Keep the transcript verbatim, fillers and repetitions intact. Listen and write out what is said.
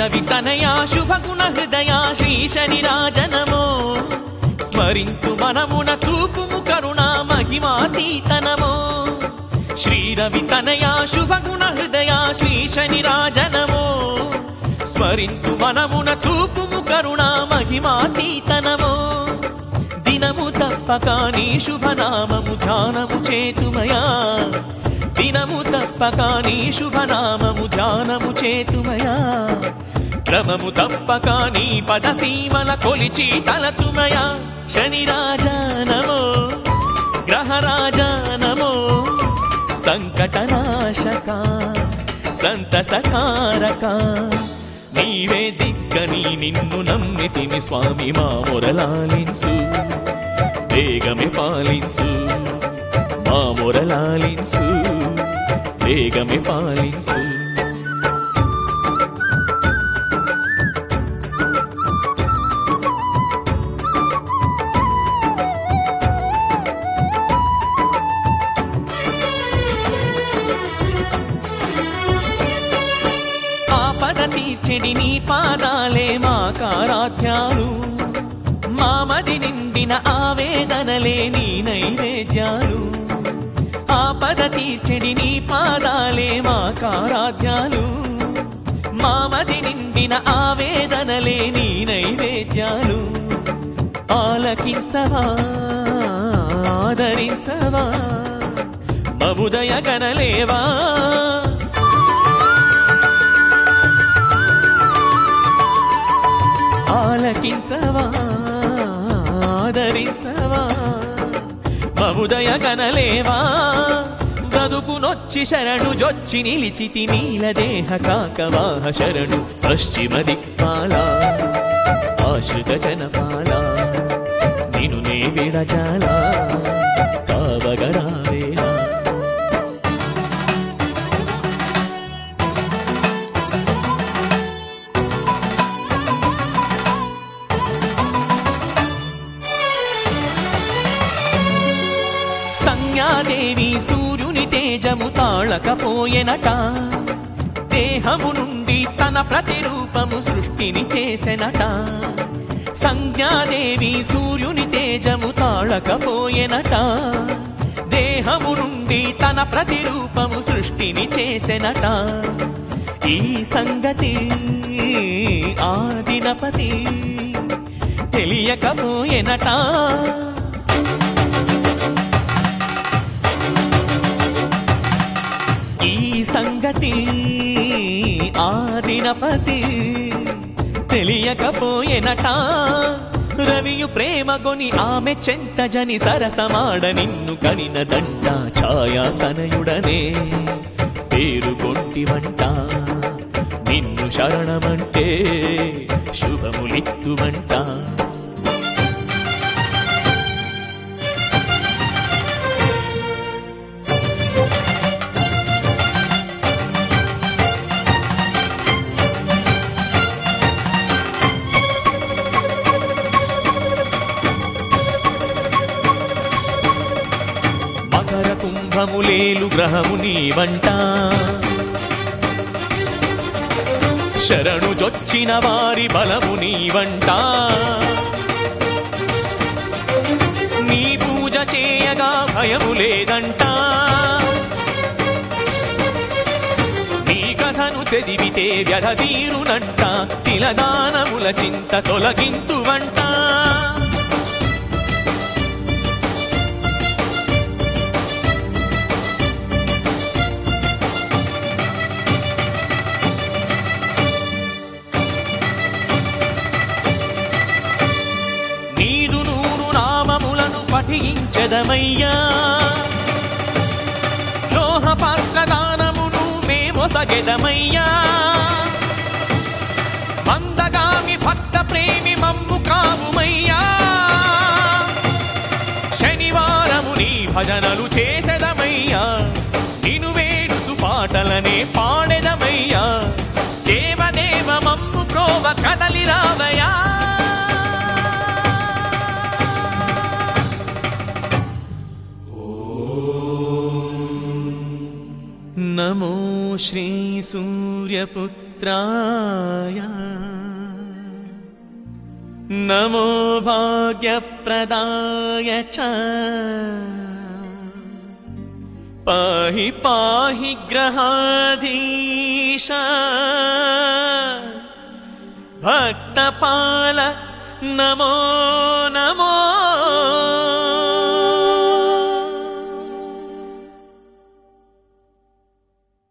రవి తనయా శుభగుణ హృదయా శ్రీ శనిరాజ నమో స్మరింతు మనమున చూపుము కరుణా మహిమాతీతనమో శ్రీ రవి తనయా శుభగుణ హృదయా శ్రీ శనిరాజ నమో స్మరింతు మనమున చూపుము కరుణా మహిమాతీతనమో దినము తప్పక నీ శుభనామము ధ్యానము చేతుమయా దినము తప్పక నీ శుభనామము ధ్యానము చేతుమయా క్రమము తప్పక నీ పదసీమల కొలిచి తలతుమయా శనిరాజా నమో గ్రహరాజా నమో సంకటనాశక సంతసకారక నీవే దిక్కని నిన్ను నమ్మితిని స్వామి మా మొరలాలించు వేగమే పాలించు మా మొరలాలించు వేగమే పాలించు తీర్చెడి నీ పాదాలే మా కారాధ్యాలు మామది నిండిన ఆవేదనలే నీ నైవేద్యాలు ఆపద తీర్చెడి నీ పాదాలే మా కారాధ్యాలు మామది నిండిన ఆవేదనలే నీ నైవేద్యాలు ఆలకించవా ఆదరించవా మముదయ గణలేవా ఆలకించవా ఆదరించవా మముదయ గణలేవా బ్రతుకునొచ్చి శరణు జొచ్చి నిలిచితి నీలదేహ కాకవాహ శరణు పశ్చిమ దిక్పాల ఆశ్రిత జనపాల నిను నే విడచాల కావగరావేలా సంజ్ఞాదేవి సూర్యుని తేజము తాళకపోయెనట దేహము నుండి తన ప్రతిరూపము సృష్టిని చేసెనట సంజ్ఞాదేవి సూర్యుని తేజము తాళకపోయెనట దేహము నుండి తన ప్రతిరూపము సృష్టిని చేసెనట ఈ సంగతి ఆదినపతి తెలియకపోయెనట ఈ సంగతి ఆదినపతి తెలియకపోయెనట రవియు ప్రేమగొని ఆమె చెంతజని సరసమాడ నిన్ను కనిన దండ ఛాయా తనయుడనే పేరుగొంటివంట నిన్ను శరణమంటే శుభములిత్తువంట కుంభములేలు గ్రహము నీవంట శరణు జొచ్చిన వారి బలము నీవంట నీ పూజ చేయగా భయము లేదంట నీ కథను చదివితే వ్యధ తీరునంట తిలదానముల చింత తొలగింతువంట పఠించదమయ్యా లోహ పాత్రదానమును మేమొసగెదమయ్యా మందగామి భక్త ప్రేమి మమ్ము కావుమయ్యా శనివారము నీ భజనలు చేసెదమయ్యా నిను వేడుసు పాటలనే పాడెదమయ్యా దేవదేవ మమ్ము ప్రోవ కదలి రావయా నమో శ్రీ సూర్యపుత్ర पवित्राय नमो भाग्यप्रदाय च पाहि पाहि ग्रहाधीश भक्तपाल नमो नमो